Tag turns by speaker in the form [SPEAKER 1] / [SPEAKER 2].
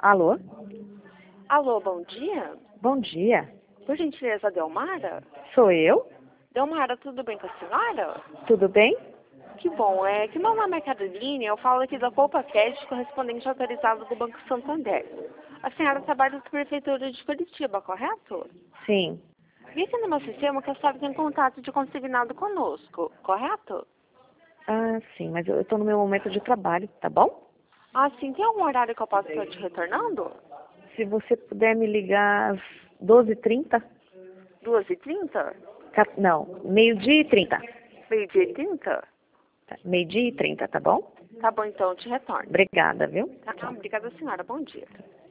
[SPEAKER 1] Alô?
[SPEAKER 2] Alô, bom dia.
[SPEAKER 1] Bom dia.
[SPEAKER 2] Por gentileza, Delmara?
[SPEAKER 1] Sou eu?
[SPEAKER 2] Delmara, tudo bem com a senhora?
[SPEAKER 1] Tudo bem?
[SPEAKER 2] Que bom, que meu nome é Caroline, eu falo aqui da Poupa Cash, correspondente autorizado do Banco Santander. A senhora trabalha na Prefeitura de Curitiba, correto?
[SPEAKER 1] Sim.
[SPEAKER 2] Vi aqui no meu sistema que a senhora tem contato de consignado conosco, correto?
[SPEAKER 1] Ah, sim, mas eu estou no meu momento de trabalho, tá bom?
[SPEAKER 2] Ah, sim, tem algum horário que eu possa estar te retornando?
[SPEAKER 1] Se você puder me ligar às 12h30?
[SPEAKER 2] 2h30?
[SPEAKER 1] Não, meio-dia e 30.
[SPEAKER 2] Meio-dia e 30?
[SPEAKER 1] Tá, meio-dia e 30, tá bom?
[SPEAKER 2] Tá bom, então, eu te retorno.
[SPEAKER 1] Obrigada, viu?
[SPEAKER 2] Tá, obrigada, senhora. Bom dia.